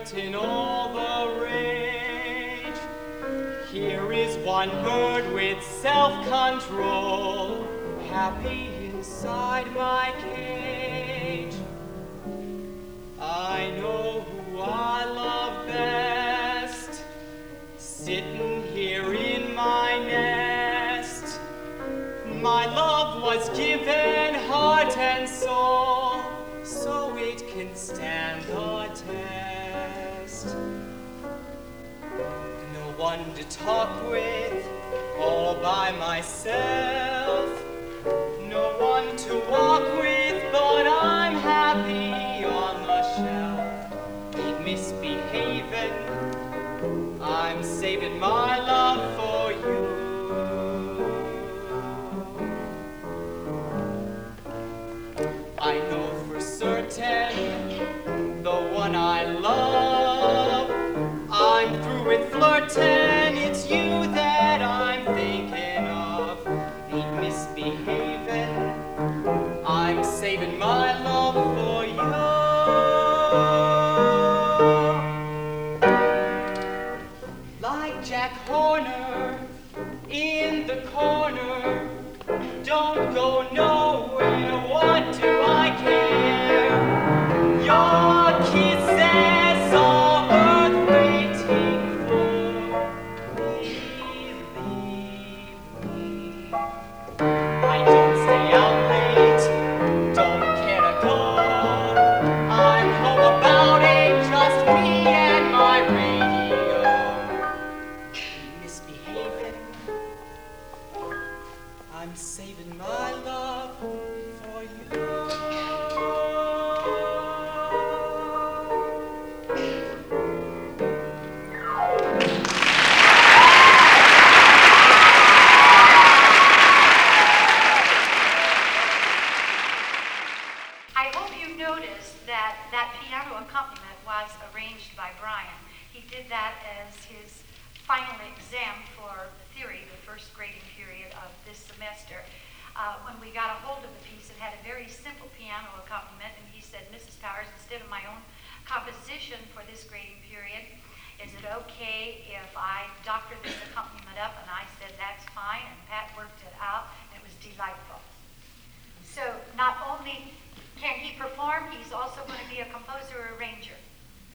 want in all the rage. Here is one bird with self-control, happy inside my cage. I know who I love best, sitting here in my nest. My love was given heart and soul, so it can stand the test. No one to talk with, all by myself. No one to walk with, but I'm happy on the shelf. Ain't misbehaving, I'm saving my love for you. I know for certain the one I love. I'm through with flirting, it's you that I'm thinking of. Ain't misbehaving, I'm saving my love for you. Like Jack Horner in the corner, don't go nowhere, what do I care? Your kisses are worth waiting for. Believe me, I don't stay out late, don't care to go. I'm home about 8, just me and my radio. Misbehaving, I'm saving my love for you. I hope you noticed that that piano accompaniment was arranged by Brian. He did that as his final exam for theory, the first grading period of this semester. When we got a hold of the piece, it had a very simple piano accompaniment, and he said, Mrs. Powers, instead of my own composition for this grading period, is it okay if I doctor this accompaniment up? And I said, that's fine, and Pat worked it out, and it was delightful. So not only can he perform, he's also going to be a composer arranger.